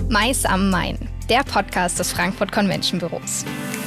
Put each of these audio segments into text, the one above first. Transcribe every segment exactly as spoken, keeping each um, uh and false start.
Mais am Main, der Podcast des Frankfurt Convention Büros.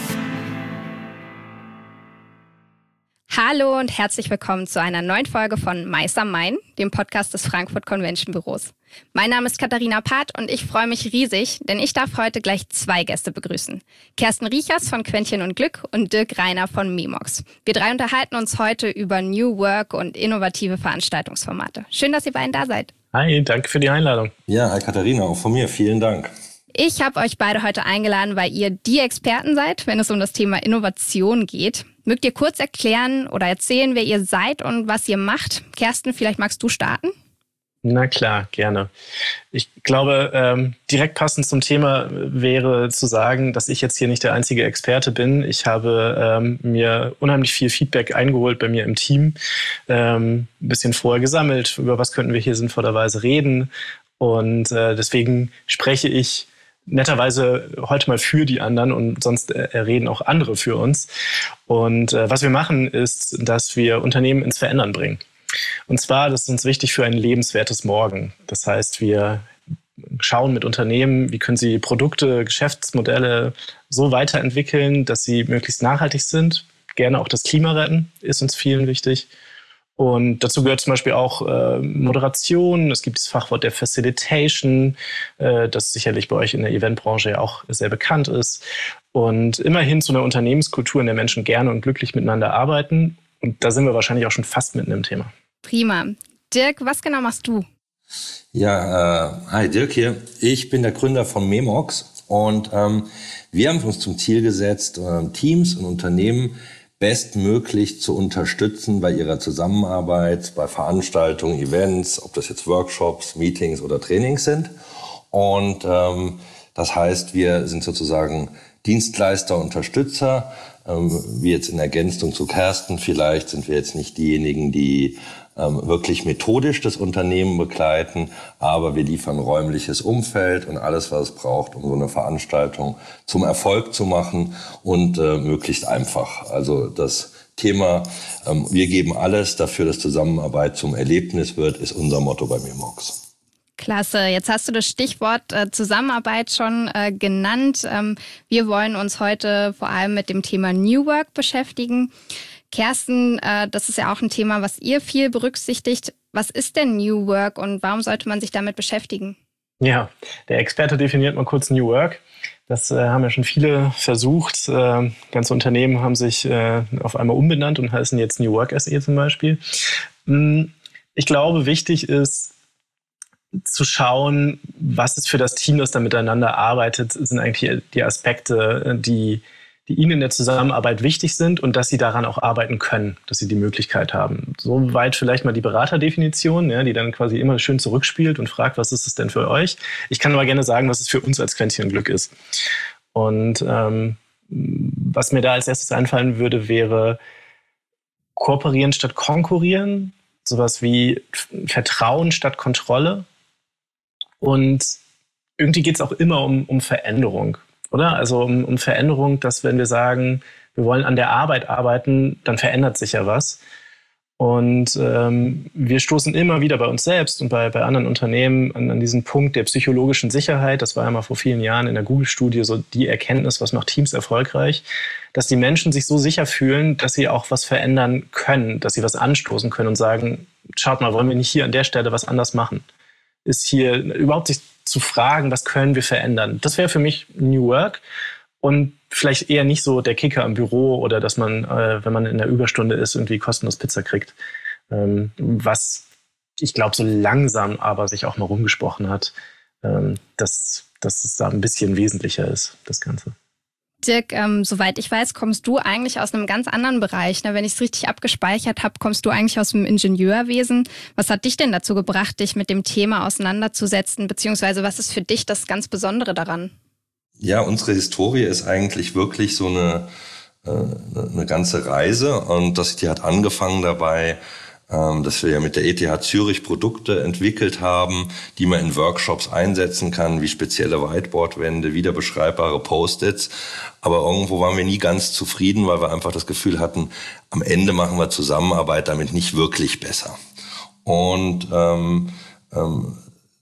Hallo und herzlich willkommen zu einer neuen Folge von Mais am Main, dem Podcast des Frankfurt Convention Büros. Mein Name ist Katharina Part und ich freue mich riesig, denn ich darf heute gleich zwei Gäste begrüßen. Kerstin Riechers von Quäntchen und Glück und Dirk Reiner von Memox. Wir drei unterhalten uns heute über New Work und innovative Veranstaltungsformate. Schön, dass ihr beiden da seid. Hi, danke für die Einladung. Ja, hi Katharina, auch von mir. Vielen Dank. Ich habe euch beide heute eingeladen, weil ihr die Experten seid, wenn es um das Thema Innovation geht. Mögt ihr kurz erklären oder erzählen, wer ihr seid und was ihr macht? Kerstin, vielleicht magst du starten? Na klar, gerne. Ich glaube, ähm, direkt passend zum Thema wäre zu sagen, dass ich jetzt hier nicht der einzige Experte bin. Ich habe ähm, mir unheimlich viel Feedback eingeholt bei mir im Team, ähm, ein bisschen vorher gesammelt, über was könnten wir hier sinnvollerweise reden. Und äh, deswegen spreche ich netterweise heute mal für die anderen und sonst äh, reden auch andere für uns. Und äh, was wir machen, ist, dass wir Unternehmen ins Verändern bringen. Und zwar, das ist uns wichtig für ein lebenswertes Morgen. Das heißt, wir schauen mit Unternehmen, wie können sie Produkte, Geschäftsmodelle so weiterentwickeln, dass sie möglichst nachhaltig sind. Gerne auch das Klima retten, ist uns vielen wichtig. Und dazu gehört zum Beispiel auch äh, Moderation. Es gibt das Fachwort der Facilitation, äh, das sicherlich bei euch in der Eventbranche ja auch sehr bekannt ist. Und immerhin zu einer Unternehmenskultur, in der Menschen gerne und glücklich miteinander arbeiten. Und da sind wir wahrscheinlich auch schon fast mitten im Thema. Prima. Dirk, was genau machst du? Ja, äh, hi Dirk hier. Ich bin der Gründer von Memox und ähm, wir haben uns zum Ziel gesetzt, äh, Teams und Unternehmen bestmöglich zu unterstützen bei ihrer Zusammenarbeit, bei Veranstaltungen, Events, ob das jetzt Workshops, Meetings oder Trainings sind. Und ähm, das heißt, wir sind sozusagen Dienstleister, Unterstützer. Ähm, wie jetzt in Ergänzung zu Kerstin vielleicht, sind wir jetzt nicht diejenigen, die ähm, wirklich methodisch das Unternehmen begleiten, aber wir liefern räumliches Umfeld und alles, was es braucht, um so eine Veranstaltung zum Erfolg zu machen und äh, möglichst einfach. Also das Thema, ähm, wir geben alles dafür, dass Zusammenarbeit zum Erlebnis wird, ist unser Motto bei Memox. Klasse. Jetzt hast du das Stichwort äh, Zusammenarbeit schon äh, genannt. Ähm, wir wollen uns heute vor allem mit dem Thema New Work beschäftigen. Kerstin, äh, das ist ja auch ein Thema, was ihr viel berücksichtigt. Was ist denn New Work und warum sollte man sich damit beschäftigen? Ja, der Experte definiert mal kurz New Work. Das äh, haben ja schon viele versucht. Äh, ganze Unternehmen haben sich äh, auf einmal umbenannt und heißen jetzt New Work S E zum Beispiel. Ich glaube, wichtig ist, zu schauen, was ist für das Team, das da miteinander arbeitet, sind eigentlich die Aspekte, die, die ihnen in der Zusammenarbeit wichtig sind und dass sie daran auch arbeiten können, dass sie die Möglichkeit haben. Soweit vielleicht mal die Beraterdefinition, ja, die dann quasi immer schön zurückspielt und fragt, was ist es denn für euch? Ich kann aber gerne sagen, was es für uns als Quäntchen und Glück ist. Und ähm, was mir da als erstes einfallen würde, wäre kooperieren statt konkurrieren, sowas wie Vertrauen statt Kontrolle. Und irgendwie geht es auch immer um, um Veränderung, oder? Also um, um Veränderung, dass wenn wir sagen, wir wollen an der Arbeit arbeiten, dann verändert sich ja was. Und ähm, wir stoßen immer wieder bei uns selbst und bei, bei anderen Unternehmen an, an diesen Punkt der psychologischen Sicherheit. Das war ja mal vor vielen Jahren in der Google-Studie so die Erkenntnis, was macht Teams erfolgreich, dass die Menschen sich so sicher fühlen, dass sie auch was verändern können, dass sie was anstoßen können und sagen, schaut mal, wollen wir nicht hier an der Stelle was anders machen? Ist hier überhaupt sich zu fragen, was können wir verändern? Das wäre für mich New Work und vielleicht eher nicht so der Kicker im Büro oder dass man, äh, wenn man in der Überstunde ist, irgendwie kostenlos Pizza kriegt. Ähm, was ich glaube, so langsam aber sich auch mal rumgesprochen hat, ähm, dass, dass es da ein bisschen wesentlicher ist, das Ganze. Dirk, ähm, soweit ich weiß, kommst du eigentlich aus einem ganz anderen Bereich. Ne? Wenn ich es richtig abgespeichert habe, kommst du eigentlich aus dem Ingenieurwesen. Was hat dich denn dazu gebracht, dich mit dem Thema auseinanderzusetzen? Beziehungsweise was ist für dich das ganz Besondere daran? Ja, unsere Historie ist eigentlich wirklich so eine, äh, eine ganze Reise. Und das, die hat angefangen dabei, dass wir ja mit der E T H Zürich Produkte entwickelt haben, die man in Workshops einsetzen kann, wie spezielle Whiteboardwände, wiederbeschreibbare Post-its. Aber irgendwo waren wir nie ganz zufrieden, weil wir einfach das Gefühl hatten, am Ende machen wir Zusammenarbeit damit nicht wirklich besser. Und ähm, ähm,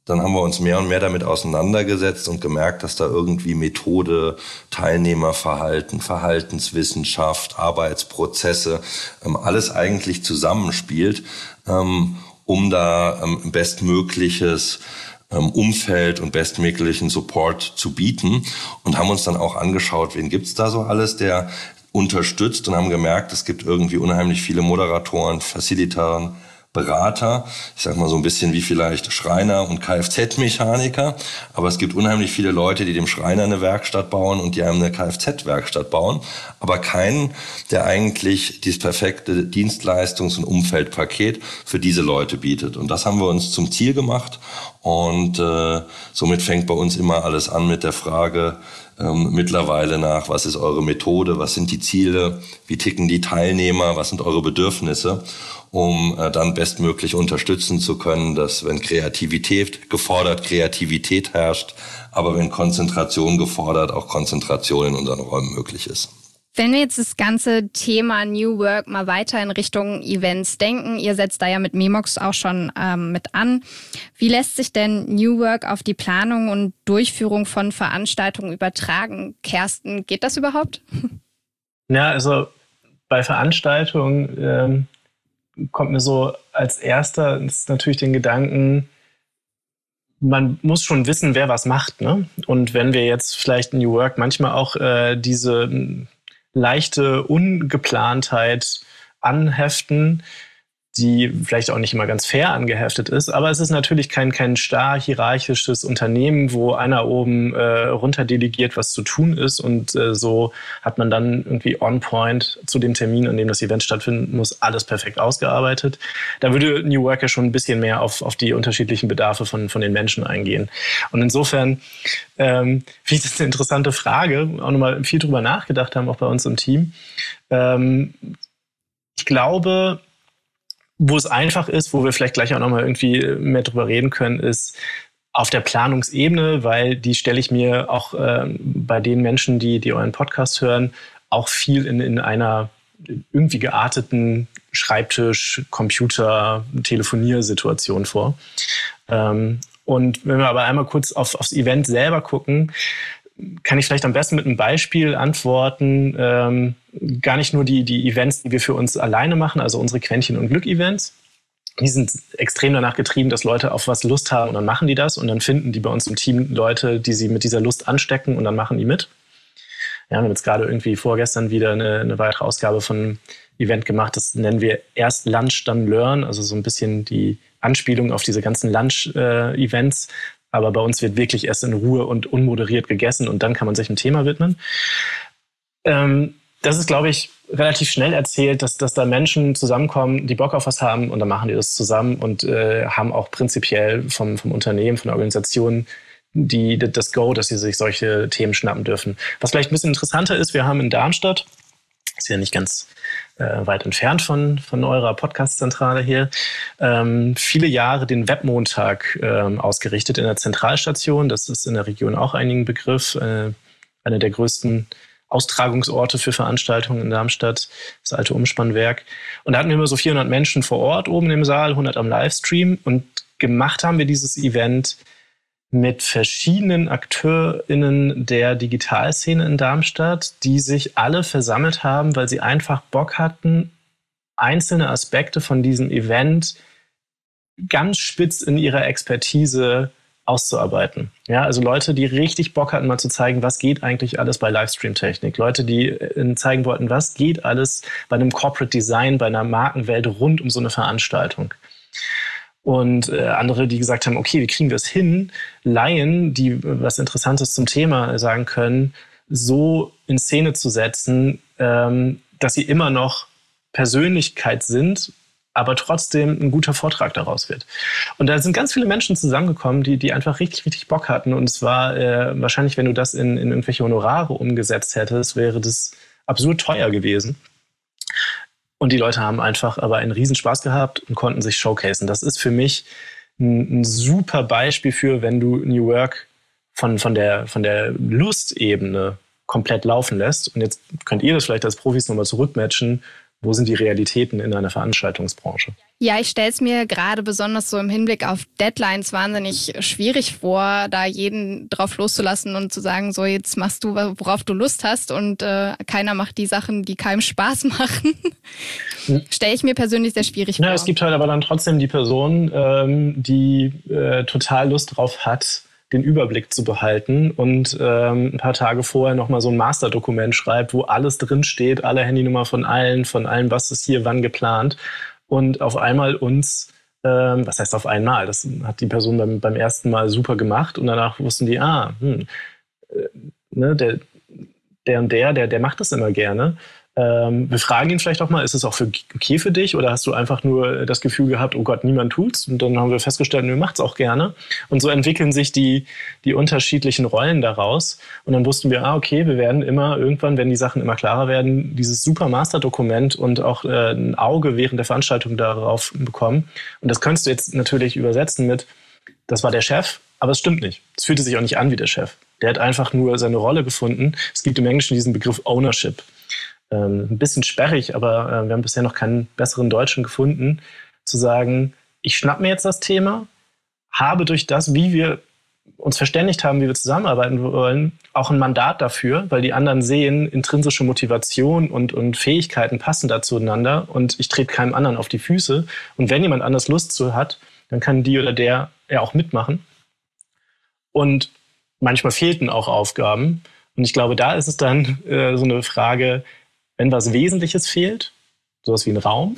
dann haben wir uns mehr und mehr damit auseinandergesetzt und gemerkt, dass da irgendwie Methode, Teilnehmerverhalten, Verhaltenswissenschaft, Arbeitsprozesse, ähm, alles eigentlich zusammenspielt, ähm, um da ähm, bestmögliches ähm, Umfeld und bestmöglichen Support zu bieten, und haben uns dann auch angeschaut, wen gibt's da so alles, der unterstützt, und haben gemerkt, es gibt irgendwie unheimlich viele Moderatoren, Facilitatoren, Berater, ich sag mal so ein bisschen wie vielleicht Schreiner und Kfz-Mechaniker, aber es gibt unheimlich viele Leute, die dem Schreiner eine Werkstatt bauen und die einem eine Kfz-Werkstatt bauen, aber keinen, der eigentlich dieses perfekte Dienstleistungs- und Umfeldpaket für diese Leute bietet. Und das haben wir uns zum Ziel gemacht, und äh, somit fängt bei uns immer alles an mit der Frage, ähm, mittlerweile nach, was ist eure Methode, was sind die Ziele, wie ticken die Teilnehmer, was sind eure Bedürfnisse, um äh, dann bestmöglich unterstützen zu können, dass, wenn Kreativität gefordert, Kreativität herrscht, aber wenn Konzentration gefordert, auch Konzentration in unseren Räumen möglich ist. Wenn wir jetzt das ganze Thema New Work mal weiter in Richtung Events denken, ihr setzt da ja mit Memox auch schon ähm, mit an. Wie lässt sich denn New Work auf die Planung und Durchführung von Veranstaltungen übertragen? Kersten, geht das überhaupt? Ja, also bei Veranstaltungen ähm, kommt mir so als erster ist natürlich den Gedanken, man muss schon wissen, wer was macht, ne? Und wenn wir jetzt vielleicht New Work manchmal auch äh, diese leichte Ungeplantheit anheften, die vielleicht auch nicht immer ganz fair angeheftet ist, aber es ist natürlich kein, kein starr hierarchisches Unternehmen, wo einer oben äh, runter delegiert, was zu tun ist, und äh, so hat man dann irgendwie on point zu dem Termin, an dem das Event stattfinden muss, alles perfekt ausgearbeitet. Da würde New Work ja schon ein bisschen mehr auf, auf die unterschiedlichen Bedarfe von, von den Menschen eingehen. Und insofern ähm, finde ich das eine interessante Frage, auch nochmal viel drüber nachgedacht haben, auch bei uns im Team. Ähm, ich glaube, wo es einfach ist, wo wir vielleicht gleich auch nochmal irgendwie mehr drüber reden können, ist auf der Planungsebene, weil die stelle ich mir auch äh, bei den Menschen, die, die euren Podcast hören, auch viel in, in einer irgendwie gearteten Schreibtisch-, Computer-, Telefoniersituation vor. Ähm, und wenn wir aber einmal kurz auf, aufs Event selber gucken, kann ich vielleicht am besten mit einem Beispiel antworten. Ähm, gar nicht nur die, die Events, die wir für uns alleine machen, also unsere Quäntchen- und Glück-Events. Die sind extrem danach getrieben, dass Leute auf was Lust haben, und dann machen die das, und dann finden die bei uns im Team Leute, die sie mit dieser Lust anstecken, und dann machen die mit. Ja, wir haben jetzt gerade irgendwie vorgestern wieder eine, eine weitere Ausgabe von einem Event gemacht. Das nennen wir erst Lunch, dann Learn, also so ein bisschen die Anspielung auf diese ganzen Lunch-Events. Äh, Aber bei uns wird wirklich erst in Ruhe und unmoderiert gegessen, und dann kann man sich einem Thema widmen. Ähm, das ist, glaube ich, relativ schnell erzählt, dass, dass da Menschen zusammenkommen, die Bock auf was haben, und dann machen die das zusammen und äh, haben auch prinzipiell vom, vom Unternehmen, von der Organisation die, das Go, dass sie sich solche Themen schnappen dürfen. Was vielleicht ein bisschen interessanter ist, wir haben in Darmstadt, ist ja nicht ganz äh, weit entfernt von, von eurer Podcast-Zentrale hier, ähm, viele Jahre den Webmontag ähm, ausgerichtet in der Zentralstation. Das ist in der Region auch einigen Begriff. Äh, einer der größten Austragungsorte für Veranstaltungen in Darmstadt, das alte Umspannwerk. Und da hatten wir immer so vierhundert Menschen vor Ort oben im Saal, hundert am Livestream. Und gemacht haben wir dieses Event mit verschiedenen AkteurInnen der Digitalszene in Darmstadt, die sich alle versammelt haben, weil sie einfach Bock hatten, einzelne Aspekte von diesem Event ganz spitz in ihrer Expertise auszuarbeiten. Ja, also Leute, die richtig Bock hatten, mal zu zeigen, was geht eigentlich alles bei Livestream-Technik. Leute, die äh, zeigen wollten, was geht alles bei einem Corporate Design, bei einer Markenwelt rund um so eine Veranstaltung. Und äh, andere, die gesagt haben, okay, wie kriegen wir es hin, Laien, die was Interessantes zum Thema sagen können, so in Szene zu setzen, ähm, dass sie immer noch Persönlichkeit sind, aber trotzdem ein guter Vortrag daraus wird. Und da sind ganz viele Menschen zusammengekommen, die, die einfach richtig, richtig Bock hatten. Und es war äh, wahrscheinlich, wenn du das in, in irgendwelche Honorare umgesetzt hättest, wäre das absurd teuer gewesen. Und die Leute haben einfach aber einen Riesenspaß gehabt und konnten sich showcasen. Das ist für mich ein, ein super Beispiel für, wenn du New Work von, von der, von der Lustebene komplett laufen lässt. Und jetzt könnt ihr das vielleicht als Profis nochmal zurückmatchen. wo sind die Realitäten in einer Veranstaltungsbranche? Ja, ich stelle es mir gerade besonders so im Hinblick auf Deadlines wahnsinnig schwierig vor, da jeden drauf loszulassen und zu sagen, so jetzt machst du, worauf du Lust hast und äh, keiner macht die Sachen, die keinem Spaß machen. Hm. Stelle ich mir persönlich sehr schwierig vor. Ja, es gibt halt aber dann trotzdem die Person, ähm, die äh, total Lust drauf hat, den Überblick zu behalten und ähm, ein paar Tage vorher nochmal so ein Masterdokument schreibt, wo alles drinsteht, alle Handynummer von allen, von allem, was ist hier wann geplant. Und auf einmal uns, ähm, was heißt auf einmal, das hat die Person beim, beim ersten Mal super gemacht und danach wussten die, ah, hm, äh, ne, der, der und der, der, der macht das immer gerne. Ähm, wir fragen ihn vielleicht auch mal, ist es auch für, okay für dich oder hast du einfach nur das Gefühl gehabt, oh Gott, niemand tut's? Und dann haben wir festgestellt, nö, macht's auch gerne. Und so entwickeln sich die, die unterschiedlichen Rollen daraus. Und dann wussten wir, ah, okay, wir werden immer irgendwann, wenn die Sachen immer klarer werden, dieses super Masterdokument und auch äh, ein Auge während der Veranstaltung darauf bekommen. Und das könntest du jetzt natürlich übersetzen mit, das war der Chef, aber es stimmt nicht. Es fühlte sich auch nicht an wie der Chef. Der hat einfach nur seine Rolle gefunden. Es gibt im Englischen diesen Begriff Ownership. Ähm, ein bisschen sperrig, aber äh, wir haben bisher noch keinen besseren Deutschen gefunden, zu sagen, ich schnapp mir jetzt das Thema, habe durch das, wie wir uns verständigt haben, wie wir zusammenarbeiten wollen, auch ein Mandat dafür, weil die anderen sehen, intrinsische Motivation und, und Fähigkeiten passen da zueinander und ich trete keinem anderen auf die Füße. Und wenn jemand anders Lust zu hat, dann kann die oder der ja auch mitmachen. Und manchmal fehlten auch Aufgaben. Und ich glaube, da ist es dann äh, so eine Frage, wenn was Wesentliches fehlt, sowas wie ein Raum,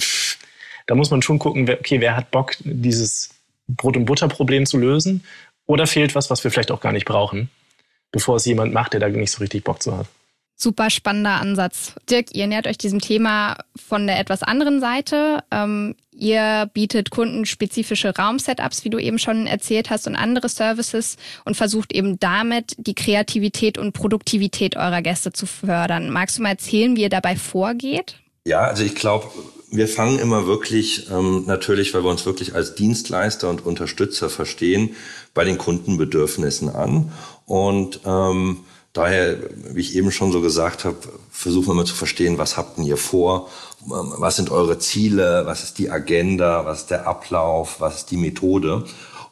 da muss man schon gucken, okay, wer hat Bock, dieses Brot- und Butter-Problem zu lösen? Oder fehlt was, was wir vielleicht auch gar nicht brauchen, bevor es jemand macht, der da nicht so richtig Bock zu hat. Super spannender Ansatz. Dirk, ihr nähert euch diesem Thema von der etwas anderen Seite. Ähm, ihr bietet Kunden spezifische Raum-Setups, wie du eben schon erzählt hast, und andere Services und versucht eben damit die Kreativität und Produktivität eurer Gäste zu fördern. Magst du mal erzählen, wie ihr dabei vorgeht? Ja, also ich glaube, wir fangen immer wirklich, ähm, natürlich, weil wir uns wirklich als Dienstleister und Unterstützer verstehen, bei den Kundenbedürfnissen an. Und ähm, daher, wie ich eben schon so gesagt habe, versuchen wir mal zu verstehen, was habt ihr vor, was sind eure Ziele, was ist die Agenda, was ist der Ablauf, was ist die Methode.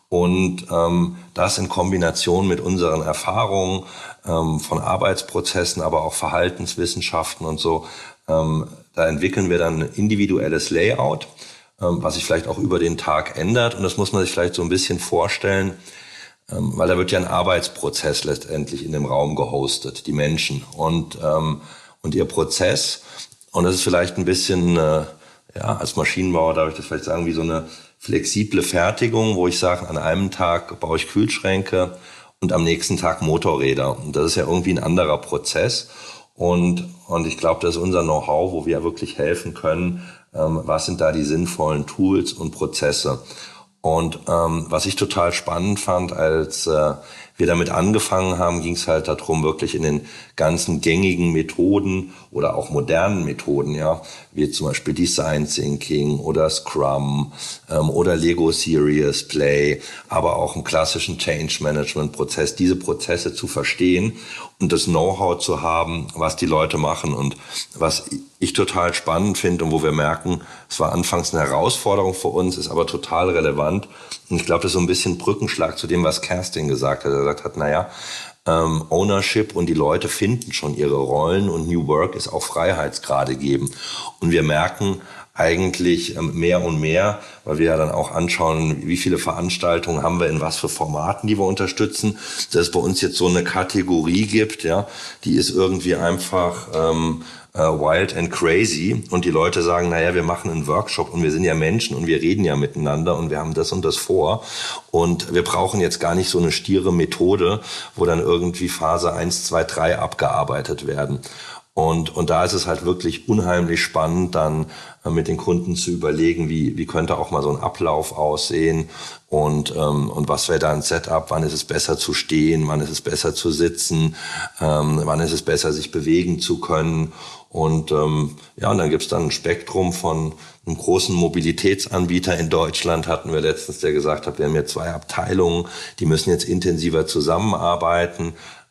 Und ähm, das in Kombination mit unseren Erfahrungen ähm, von Arbeitsprozessen, aber auch Verhaltenswissenschaften und so, ähm, da entwickeln wir dann ein individuelles Layout, ähm, was sich vielleicht auch über den Tag ändert. Und das muss man sich vielleicht so ein bisschen vorstellen, ähm, weil da wird ja ein Arbeitsprozess letztendlich in dem Raum gehostet, die Menschen und ähm, und ihr Prozess. Und das ist vielleicht ein bisschen, äh, ja, als Maschinenbauer darf ich das vielleicht sagen, wie so eine flexible Fertigung, wo ich sage, an einem Tag baue ich Kühlschränke und am nächsten Tag Motorräder. Und das ist ja irgendwie ein anderer Prozess. Und und ich glaube, das ist unser Know-how, wo wir wirklich helfen können. Ähm, was sind da die sinnvollen Tools und Prozesse? Und ähm, was ich total spannend fand, als äh, wir damit angefangen haben, ging es halt darum, wirklich in den ganzen gängigen Methoden oder auch modernen Methoden, ja, wie zum Beispiel Design Thinking oder Scrum ähm, oder Lego Serious Play, aber auch im klassischen Change Management Prozess, diese Prozesse zu verstehen und das Know-how zu haben, was die Leute machen. Und was ich total spannend finde und wo wir merken, es war anfangs eine Herausforderung für uns, ist aber total relevant. Und ich glaube, das ist so ein bisschen Brückenschlag zu dem, was Kerstin gesagt hat. Er gesagt hat, naja, ähm, Ownership und die Leute finden schon ihre Rollen und New Work ist auch Freiheitsgrade geben. Und wir merken eigentlich ähm, mehr und mehr, weil wir ja dann auch anschauen, wie viele Veranstaltungen haben wir in was für Formaten, die wir unterstützen, dass es bei uns jetzt so eine Kategorie gibt, ja, die ist irgendwie einfach ähm, Uh, wild and crazy und die Leute sagen, naja, wir machen einen Workshop und wir sind ja Menschen und wir reden ja miteinander und wir haben das und das vor und wir brauchen jetzt gar nicht so eine stiere Methode, wo dann irgendwie Phase eins, zwei, drei abgearbeitet werden. Und, und da ist es halt wirklich unheimlich spannend, dann äh, mit den Kunden zu überlegen, wie, wie könnte auch mal so ein Ablauf aussehen und, ähm, und was wäre da ein Setup, wann ist es besser zu stehen, wann ist es besser zu sitzen, ähm, wann ist es besser, sich bewegen zu können. Und ähm, ja, und dann gibt's dann ein Spektrum von einem großen Mobilitätsanbieter in Deutschland, hatten wir letztens, der gesagt hat, wir haben hier zwei Abteilungen, die müssen jetzt intensiver zusammenarbeiten.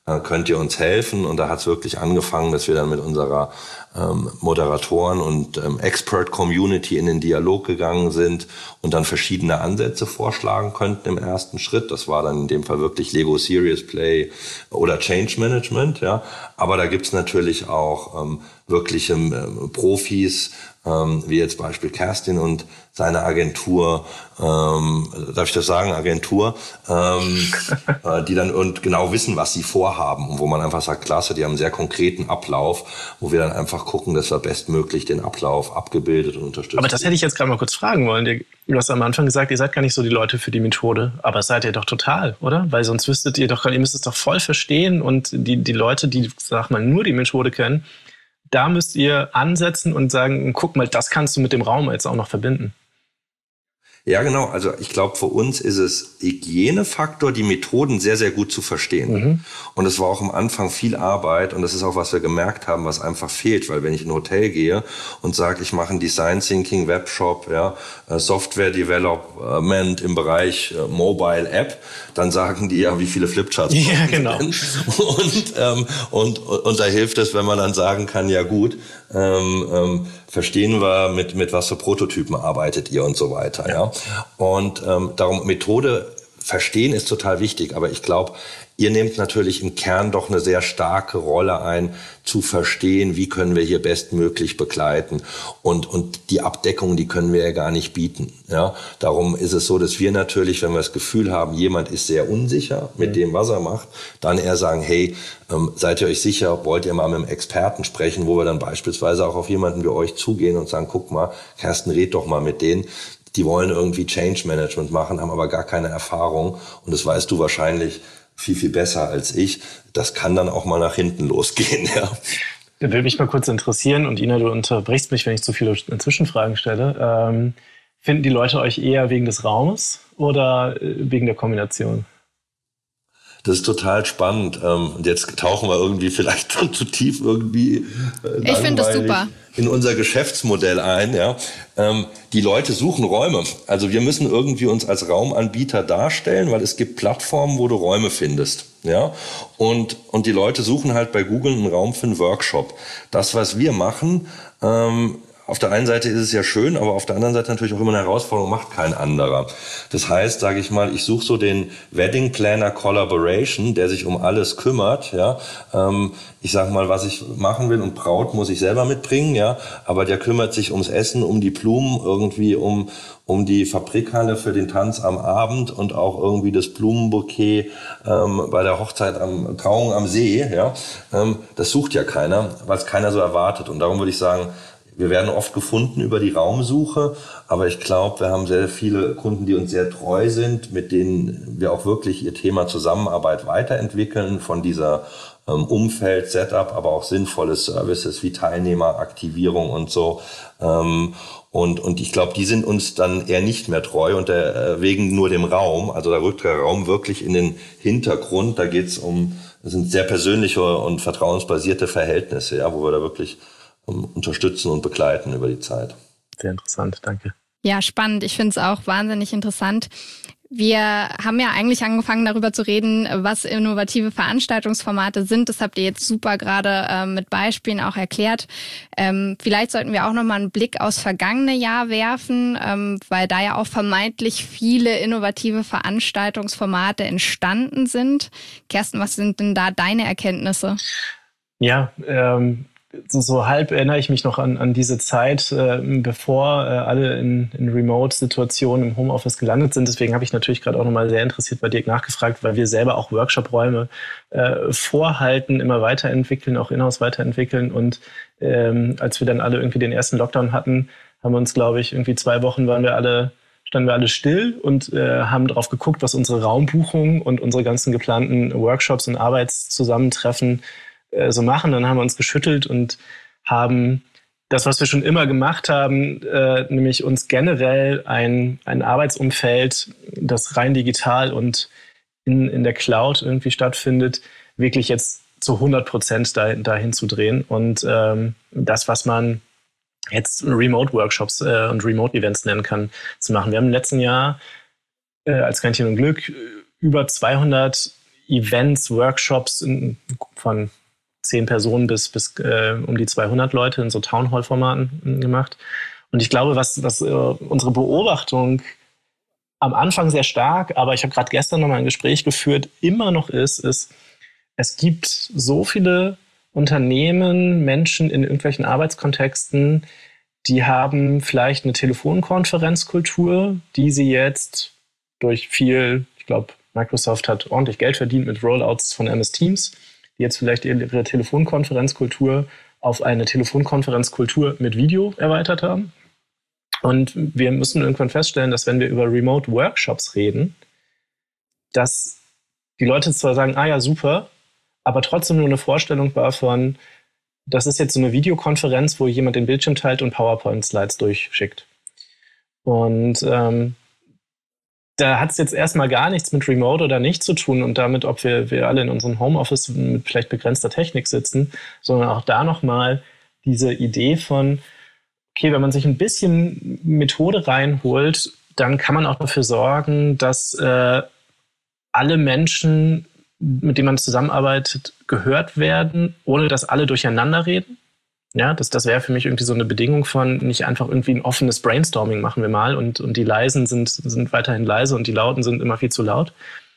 äh, könnt ihr uns helfen? Und da hat es wirklich angefangen, dass wir dann mit unserer ähm, Moderatoren und ähm, Expert-Community in den Dialog gegangen sind und dann verschiedene Ansätze vorschlagen könnten im ersten Schritt. Das war dann in dem Fall wirklich Lego Serious Play oder Change Management, ja. Aber da gibt's natürlich auch ähm, wirkliche ähm, Profis, ähm, wie jetzt Beispiel Kerstin und seine Agentur, ähm, darf ich das sagen, Agentur, ähm, äh, die dann und genau wissen, was sie vorhaben und wo man einfach sagt, klasse, die haben einen sehr konkreten Ablauf, wo wir dann einfach gucken, dass wir bestmöglich den Ablauf abgebildet und unterstützen. Aber das hätte ich jetzt gerade mal kurz fragen wollen. Du hast am Anfang gesagt, ihr seid gar nicht so die Leute für die Methode, aber seid ihr doch total, oder? Weil sonst wüsstet ihr doch, ihr müsst es doch voll verstehen und die, die Leute, die, sag mal, nur die Methode kennen, da müsst ihr ansetzen und sagen, guck mal, das kannst du mit dem Raum jetzt auch noch verbinden. Ja, genau. Also ich glaube, für uns ist es Hygienefaktor, die Methoden sehr, sehr gut zu verstehen. Mhm. Und es war auch am Anfang viel Arbeit und das ist auch, was wir gemerkt haben, was einfach fehlt. Weil wenn ich in ein Hotel gehe und sage, ich mache einen Design Thinking Webshop, ja, Software Development im Bereich äh, Mobile App, dann sagen die ja, wie viele Flipcharts ja, genau. und, ähm, und, und da hilft es, wenn man dann sagen kann, ja gut, ähm, ähm, verstehen wir, mit, mit was für Prototypen arbeitet ihr und so weiter. Ja. Und ähm, darum Methode verstehen ist total wichtig, aber ich glaube, ihr nehmt natürlich im Kern doch eine sehr starke Rolle ein, zu verstehen, wie können wir hier bestmöglich begleiten. Und, und die Abdeckung, die können wir ja gar nicht bieten. Ja, darum ist es so, dass wir natürlich, wenn wir das Gefühl haben, jemand ist sehr unsicher mit mhm. dem, was er macht, dann eher sagen, hey, ähm, seid ihr euch sicher, wollt ihr mal mit einem Experten sprechen, wo wir dann beispielsweise auch auf jemanden wie euch zugehen und sagen, guck mal, Kerstin, red doch mal mit denen. Die wollen irgendwie Change Management machen, haben aber gar keine Erfahrung. Und das weißt du wahrscheinlich viel, viel besser als ich. Das kann dann auch mal nach hinten losgehen, ja. Da würde mich mal kurz interessieren, und Ina, du unterbrichst mich, wenn ich zu viele Zwischenfragen stelle. Ähm, finden die Leute euch eher wegen des Raumes oder wegen der Kombination? Das ist total spannend. Und jetzt tauchen wir irgendwie vielleicht schon zu tief irgendwie ich finde das super. in unser Geschäftsmodell ein. Ja. Die Leute suchen Räume. Also wir müssen irgendwie uns als Raumanbieter darstellen, weil es gibt Plattformen, wo du Räume findest. Ja. Und, und die Leute suchen halt bei Google einen Raum für einen Workshop. Das, was wir machen, ähm, auf der einen Seite ist es ja schön, aber auf der anderen Seite natürlich auch immer eine Herausforderung, macht kein anderer. Das heißt, sage ich mal, ich suche so den Wedding Planner Collaboration, der sich um alles kümmert. Ja, ähm, ich sage mal, was ich machen will und Braut muss ich selber mitbringen. Ja, aber der kümmert sich ums Essen, um die Blumen, irgendwie um um die Fabrikhalle für den Tanz am Abend und auch irgendwie das Blumenbouquet ähm, bei der Hochzeit am Trauung am See. Ja, ähm, das sucht ja keiner, weil es keiner so erwartet. Und darum würde ich sagen, wir werden oft gefunden über die Raumsuche, aber ich glaube, wir haben sehr viele Kunden, die uns sehr treu sind, mit denen wir auch wirklich ihr Thema Zusammenarbeit weiterentwickeln, von dieser ähm, Umfeld, Setup, aber auch sinnvolle Services wie Teilnehmeraktivierung und so. Ähm, und, und ich glaube, die sind uns dann eher nicht mehr treu und der, wegen nur dem Raum. Also da rückt der Raum wirklich in den Hintergrund. Da geht's um, das sind sehr persönliche und vertrauensbasierte Verhältnisse, ja, wo wir da wirklich unterstützen und begleiten über die Zeit. Sehr interessant, danke. Ja, spannend. Ich finde es auch wahnsinnig interessant. Wir haben ja eigentlich angefangen, darüber zu reden, was innovative Veranstaltungsformate sind. Das habt ihr jetzt super gerade äh, mit Beispielen auch erklärt. Ähm, vielleicht sollten wir auch nochmal einen Blick aufs vergangene Jahr werfen, ähm, weil da ja auch vermeintlich viele innovative Veranstaltungsformate entstanden sind. Kerstin, was sind denn da deine Erkenntnisse? Ja, ähm, So, so halb erinnere ich mich noch an, an diese Zeit, äh, bevor äh, alle in, in Remote-Situationen im Homeoffice gelandet sind. Deswegen habe ich natürlich gerade auch nochmal sehr interessiert bei Dirk nachgefragt, weil wir selber auch Workshop-Räume äh, vorhalten, immer weiterentwickeln, auch in-house weiterentwickeln. Und ähm, als wir dann alle irgendwie den ersten Lockdown hatten, haben wir uns, glaube ich, irgendwie zwei Wochen waren wir alle, standen wir alle still und äh, haben drauf geguckt, was unsere Raumbuchung und unsere ganzen geplanten Workshops und Arbeitszusammentreffen so machen. Dann haben wir uns geschüttelt und haben das, was wir schon immer gemacht haben, äh, nämlich uns generell ein, ein Arbeitsumfeld, das rein digital und in, in der Cloud irgendwie stattfindet, wirklich jetzt zu hundert Prozent dahin, dahin zu drehen. Und ähm, das, was man jetzt Remote-Workshops äh, und Remote-Events nennen kann, zu machen. Wir haben im letzten Jahr äh, als Quäntchen und Glück über zweihundert Events, Workshops in, von zehn Personen bis, bis äh, um die zweihundert Leute in so Townhall-Formaten gemacht. Und ich glaube, was, was äh, unsere Beobachtung am Anfang sehr stark, aber ich habe gerade gestern noch mal ein Gespräch geführt, immer noch ist, ist, es gibt so viele Unternehmen, Menschen in irgendwelchen Arbeitskontexten, die haben vielleicht eine Telefonkonferenzkultur, die sie jetzt durch viel, ich glaube, Microsoft hat ordentlich Geld verdient mit Rollouts von M S Teams, die jetzt vielleicht ihre Telefonkonferenzkultur auf eine Telefonkonferenzkultur mit Video erweitert haben. Und wir müssen irgendwann feststellen, dass wenn wir über Remote-Workshops reden, dass die Leute zwar sagen, ah ja, super, aber trotzdem nur eine Vorstellung war von, das ist jetzt so eine Videokonferenz, wo jemand den Bildschirm teilt und PowerPoint-Slides durchschickt. Und ähm, da hat es jetzt erstmal gar nichts mit Remote oder nicht zu tun und damit, ob wir, wir alle in unserem Homeoffice mit vielleicht begrenzter Technik sitzen, sondern auch da nochmal diese Idee von, okay, wenn man sich ein bisschen Methode reinholt, dann kann man auch dafür sorgen, dass äh, alle Menschen, mit denen man zusammenarbeitet, gehört werden, ohne dass alle durcheinander reden. Ja, das, das wäre für mich irgendwie so eine Bedingung von nicht einfach irgendwie ein offenes Brainstorming machen wir mal und, und die Leisen sind, sind weiterhin leise und die Lauten sind immer viel zu laut.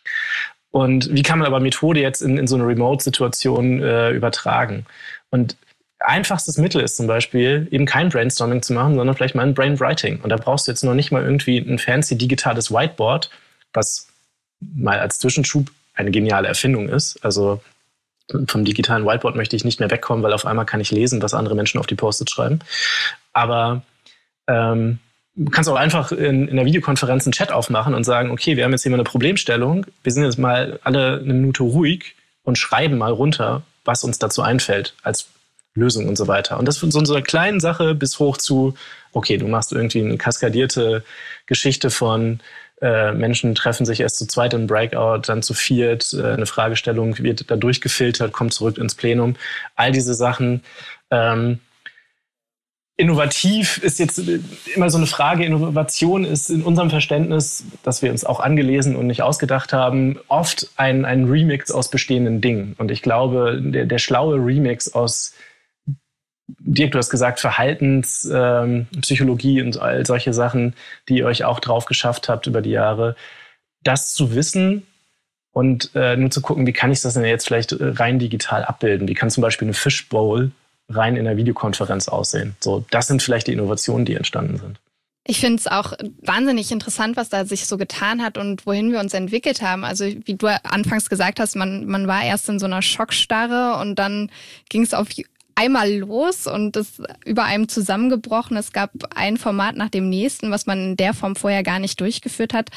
Und wie kann man aber Methode jetzt in, in so eine Remote-Situation äh, übertragen? Und einfachstes Mittel ist zum Beispiel, eben kein Brainstorming zu machen, sondern vielleicht mal ein Brainwriting. Und da brauchst du jetzt noch nicht mal irgendwie ein fancy digitales Whiteboard, was mal als Zwischenschub eine geniale Erfindung ist. Also vom digitalen Whiteboard möchte ich nicht mehr wegkommen, weil auf einmal kann ich lesen, was andere Menschen auf die Post-its schreiben. Aber ähm, du kannst auch einfach in, in der Videokonferenz einen Chat aufmachen und sagen, okay, wir haben jetzt hier mal eine Problemstellung, wir sind jetzt mal alle eine Minute ruhig und schreiben mal runter, was uns dazu einfällt als Lösung und so weiter. Und das von so einer kleinen Sache bis hoch zu, okay, du machst irgendwie eine kaskadierte Geschichte von äh, Menschen treffen sich erst zu zweit im Breakout, dann zu viert, äh, eine Fragestellung wird da durchgefiltert, kommt zurück ins Plenum. All diese Sachen. Ähm, innovativ ist jetzt immer so eine Frage. Innovation ist in unserem Verständnis, das wir uns auch angelesen und nicht ausgedacht haben, oft ein, ein Remix aus bestehenden Dingen. Und ich glaube, der, der schlaue Remix aus Dirk, du hast gesagt, Verhaltenspsychologie ähm, und all solche Sachen, die ihr euch auch drauf geschafft habt über die Jahre. Das zu wissen und äh, nur zu gucken, wie kann ich das denn jetzt vielleicht rein digital abbilden? Wie kann zum Beispiel eine Fishbowl rein in der Videokonferenz aussehen? So, das sind vielleicht die Innovationen, die entstanden sind. Ich finde es auch wahnsinnig interessant, was da sich so getan hat und wohin wir uns entwickelt haben. Also wie du anfangs gesagt hast, man, man war erst in so einer Schockstarre und dann ging es auf einmal los und das über einem zusammengebrochen. Es gab ein Format nach dem nächsten, was man in der Form vorher gar nicht durchgeführt hat.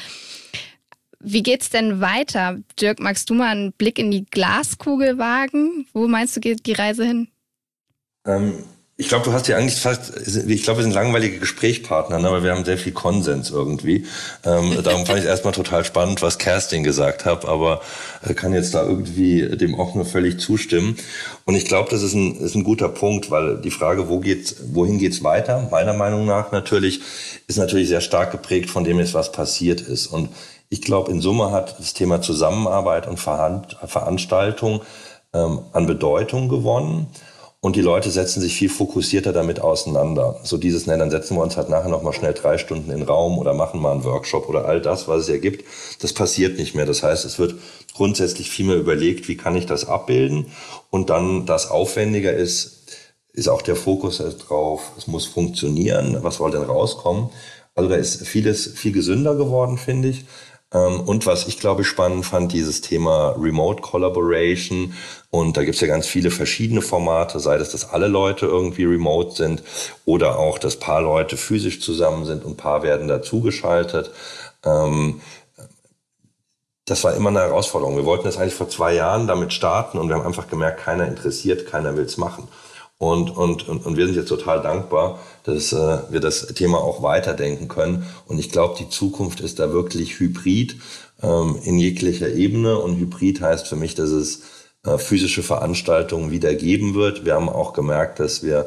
Wie geht's denn weiter? Dirk, magst du mal einen Blick in die Glaskugel wagen? Wo meinst du, geht die Reise hin? Ähm, ich glaube, du hast ja eigentlich fast, ich glaube, wir sind langweilige Gesprächspartner, ne, aber wir haben sehr viel Konsens irgendwie. Ähm, darum fand ich es erstmal total spannend, was Kerstin gesagt hat, aber äh, kann jetzt da irgendwie dem auch nur völlig zustimmen. Und ich glaube, das ist ein, ist ein guter Punkt, weil die Frage, wo geht's, wohin geht's weiter, meiner Meinung nach natürlich, ist natürlich sehr stark geprägt von dem, was passiert ist. Und ich glaube, in Summe hat das Thema Zusammenarbeit und Veranstaltung ähm, an Bedeutung gewonnen. Und die Leute setzen sich viel fokussierter damit auseinander. So dieses, ne, dann setzen wir uns halt nachher nochmal schnell drei Stunden in den Raum oder machen mal einen Workshop oder all das, was es ja gibt. Das passiert nicht mehr. Das heißt, es wird grundsätzlich viel mehr überlegt, wie kann ich das abbilden? Und dann, das aufwendiger ist, ist auch der Fokus drauf, es muss funktionieren. Was soll denn rauskommen? Also da ist vieles viel gesünder geworden, finde ich. Und was ich, glaube ich, spannend fand, dieses Thema Remote Collaboration. Und da gibt es ja ganz viele verschiedene Formate, sei das, dass alle Leute irgendwie remote sind oder auch, dass paar Leute physisch zusammen sind und paar werden dazugeschaltet. Das war immer eine Herausforderung. Wir wollten das eigentlich vor zwei Jahren damit starten und wir haben einfach gemerkt, keiner interessiert, keiner will es machen. Und, und, und, und wir sind jetzt total dankbar, dass äh, wir das Thema auch weiterdenken können. Und ich glaube, die Zukunft ist da wirklich hybrid ähm, in jeglicher Ebene. Und hybrid heißt für mich, dass es äh, physische Veranstaltungen wieder geben wird. Wir haben auch gemerkt, dass wir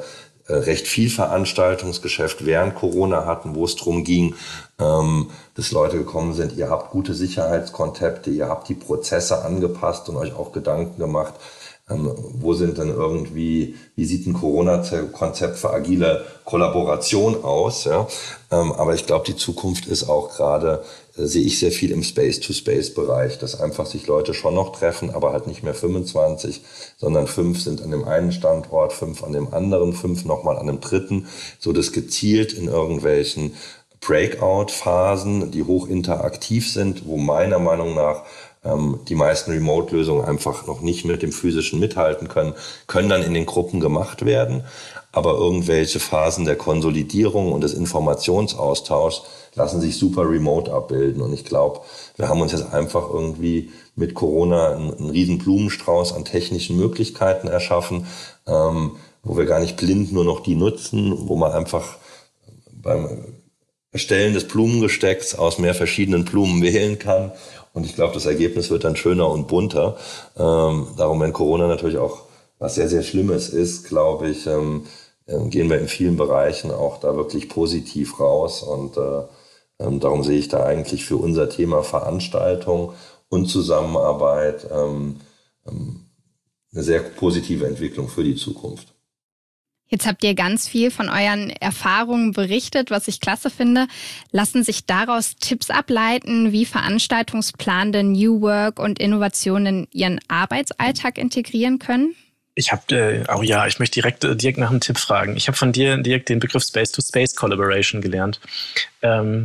recht viel Veranstaltungsgeschäft während Corona hatten, wo es darum ging, ähm, dass Leute gekommen sind, ihr habt gute Sicherheitskonzepte, ihr habt die Prozesse angepasst und euch auch Gedanken gemacht, ähm, wo sind denn irgendwie, wie sieht ein Corona-Konzept für agile Kollaboration aus? Ja? Ähm, aber ich glaube, die Zukunft ist auch gerade, äh, sehe ich sehr viel im Space-to-Space-Bereich, dass einfach sich Leute schon noch treffen, aber halt nicht mehr fünfundzwanzig, sondern fünf sind an dem einen Standort, fünf an dem anderen, fünf nochmal an dem dritten, so dass gezielt in irgendwelchen Breakout-Phasen, die hoch interaktiv sind, wo meiner Meinung nach ähm, die meisten Remote-Lösungen einfach noch nicht mit dem Physischen mithalten können, können dann in den Gruppen gemacht werden. Aber irgendwelche Phasen der Konsolidierung und des Informationsaustauschs lassen sich super remote abbilden. Und ich glaube, wir haben uns jetzt einfach irgendwie mit Corona einen, einen riesen Blumenstrauß an technischen Möglichkeiten erschaffen, ähm, wo wir gar nicht blind nur noch die nutzen, wo man einfach beim Erstellen des Blumengestecks aus mehr verschiedenen Blumen wählen kann. Und ich glaube, das Ergebnis wird dann schöner und bunter. Ähm, darum, wenn Corona natürlich auch was sehr, sehr Schlimmes ist, glaube ich, ähm, gehen wir in vielen Bereichen auch da wirklich positiv raus. Und äh, ähm, darum sehe ich da eigentlich für unser Thema Veranstaltung und Zusammenarbeit ähm, ähm, eine sehr positive Entwicklung für die Zukunft. Jetzt habt ihr ganz viel von euren Erfahrungen berichtet, was ich klasse finde. Lassen sich daraus Tipps ableiten, wie Veranstaltungsplanende New Work und Innovationen in ihren Arbeitsalltag integrieren können? Ich habe, äh, oh ja, ich möchte direkt, äh, direkt nach einem Tipp fragen. Ich habe von dir direkt den Begriff Space-to-Space-Collaboration gelernt. Ähm,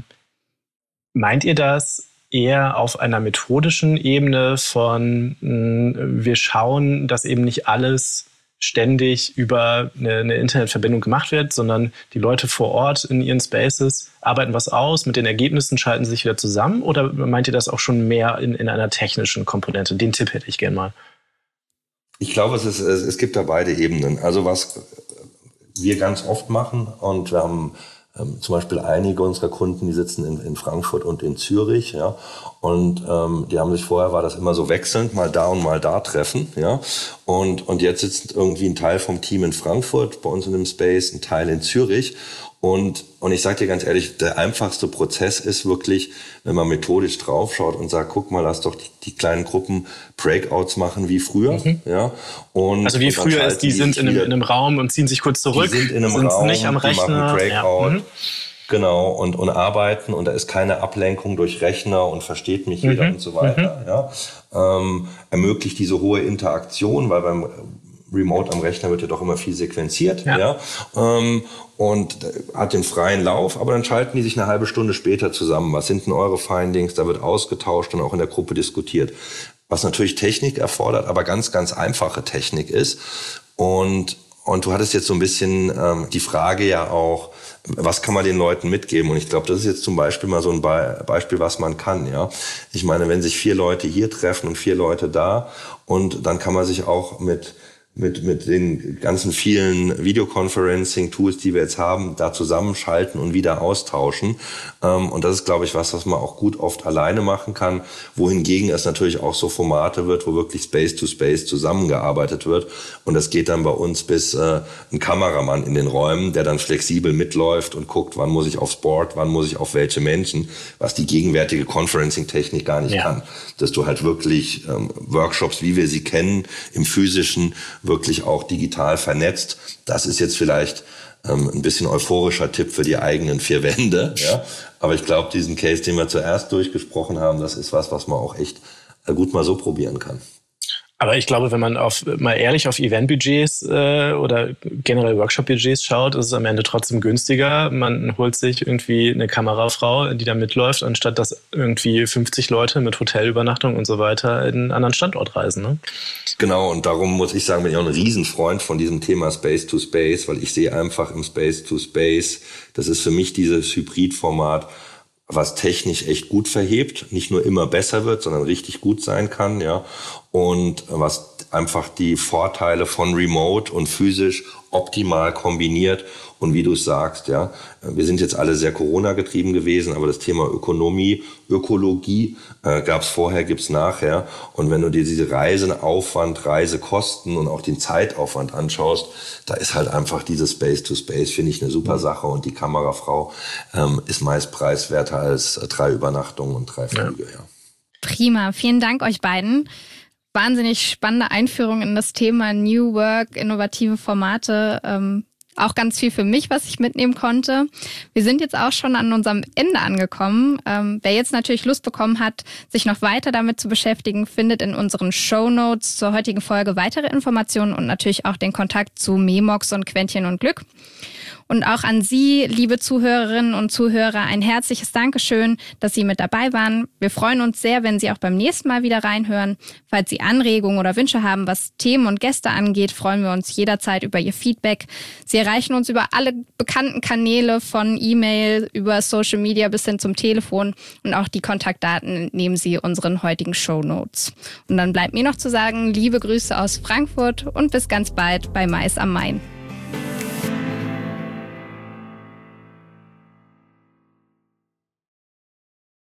meint ihr das eher auf einer methodischen Ebene von, mh, wir schauen, dass eben nicht alles ständig über eine, eine Internetverbindung gemacht wird, sondern die Leute vor Ort in ihren Spaces arbeiten was aus, mit den Ergebnissen schalten sie sich wieder zusammen? Oder meint ihr das auch schon mehr in, in einer technischen Komponente? Den Tipp hätte ich gern mal. Ich glaube, es, ist, es gibt da beide Ebenen. Also was wir ganz oft machen, und wir haben ähm, zum Beispiel einige unserer Kunden, die sitzen in, in Frankfurt und in Zürich, ja, und ähm, die haben sich vorher, war das immer so wechselnd, mal da und mal da treffen, ja, und und jetzt sitzt irgendwie ein Teil vom Team in Frankfurt, bei uns in dem Space, ein Teil in Zürich. Und, und ich sage dir ganz ehrlich, der einfachste Prozess ist wirklich, wenn man methodisch draufschaut und sagt, guck mal, lass doch die, die kleinen Gruppen Breakouts machen wie früher. Mhm. Ja. Und, also wie und früher ist, die sind in einem, in einem Raum und ziehen sich kurz zurück. Die sind in einem sind Raum, nicht am Rechner. Die machen Breakout. Ja. Mhm. Genau, und, und arbeiten, und da ist keine Ablenkung durch Rechner und versteht mich jeder mhm. und so weiter. Mhm. Ja. Ähm, ermöglicht diese hohe Interaktion, weil beim Remote am Rechner wird ja doch immer viel sequenziert, ja, ja ähm, und hat den freien Lauf, aber dann schalten die sich eine halbe Stunde später zusammen. Was sind denn eure Findings? Da wird ausgetauscht und auch in der Gruppe diskutiert. Was natürlich Technik erfordert, aber ganz, ganz einfache Technik ist. Und und du hattest jetzt so ein bisschen ähm, die Frage ja auch, was kann man den Leuten mitgeben? Und ich glaube, das ist jetzt zum Beispiel mal so ein Be- Beispiel, was man kann. Ja, ich meine, wenn sich vier Leute hier treffen und vier Leute da, und dann kann man sich auch mit mit mit den ganzen vielen Videoconferencing-Tools, die wir jetzt haben, da zusammenschalten und wieder austauschen. Und das ist, glaube ich, was, was man auch gut oft alleine machen kann, wohingegen es natürlich auch so Formate wird, wo wirklich Space-to-Space zusammengearbeitet wird. Und das geht dann bei uns bis äh, ein Kameramann in den Räumen, der dann flexibel mitläuft und guckt, wann muss ich aufs Board, wann muss ich auf welche Menschen, was die gegenwärtige Conferencing-Technik gar nicht ja. kann. Dass du halt wirklich ähm, Workshops, wie wir sie kennen, im Physischen wirklich auch digital vernetzt. Das ist jetzt vielleicht ähm, ein bisschen euphorischer Tipp für die eigenen vier Wände. Ja? Aber ich glaube, diesen Case, den wir zuerst durchgesprochen haben, das ist was, was man auch echt gut mal so probieren kann. Aber ich glaube, wenn man auf, mal ehrlich auf Eventbudgets äh, oder generell Workshop-Budgets schaut, ist es am Ende trotzdem günstiger. Man holt sich irgendwie eine Kamerafrau, die da mitläuft, anstatt dass irgendwie fünfzig Leute mit Hotelübernachtung und so weiter in einen anderen Standort reisen. Ne? Genau, und darum muss ich sagen, bin ich auch ein Riesenfreund von diesem Thema Space to Space, weil ich sehe einfach im Space to Space, das ist für mich dieses Hybridformat, was technisch echt gut verhebt, nicht nur immer besser wird, sondern richtig gut sein kann, ja, und was einfach die Vorteile von Remote und physisch optimal kombiniert Und wie du es sagst, ja, wir sind jetzt alle sehr Corona-getrieben gewesen, aber das Thema Ökonomie, Ökologie äh, gab es vorher, gibt's nachher. Und wenn du dir diese Reiseaufwand, Reisekosten und auch den Zeitaufwand anschaust, da ist halt einfach dieses Space-to-Space, finde ich, eine super Sache. Und die Kamerafrau ähm, ist meist preiswerter als äh, drei Übernachtungen und drei Flüge. Ja. Ja. Prima, vielen Dank euch beiden. Wahnsinnig spannende Einführung in das Thema New Work, innovative Formate. Ähm, auch ganz viel für mich, was ich mitnehmen konnte. Wir sind jetzt auch schon an unserem Ende angekommen. Ähm, wer jetzt natürlich Lust bekommen hat, sich noch weiter damit zu beschäftigen, findet in unseren Shownotes zur heutigen Folge weitere Informationen und natürlich auch den Kontakt zu Memox und Quäntchen und Glück. Und auch an Sie, liebe Zuhörerinnen und Zuhörer, ein herzliches Dankeschön, dass Sie mit dabei waren. Wir freuen uns sehr, wenn Sie auch beim nächsten Mal wieder reinhören. Falls Sie Anregungen oder Wünsche haben, was Themen und Gäste angeht, freuen wir uns jederzeit über Ihr Feedback. Sie erreichen uns über alle bekannten Kanäle, von E-Mail über Social Media bis hin zum Telefon. Und auch die Kontaktdaten entnehmen Sie unseren heutigen Shownotes. Und dann bleibt mir noch zu sagen, liebe Grüße aus Frankfurt und bis ganz bald bei Mais am Main.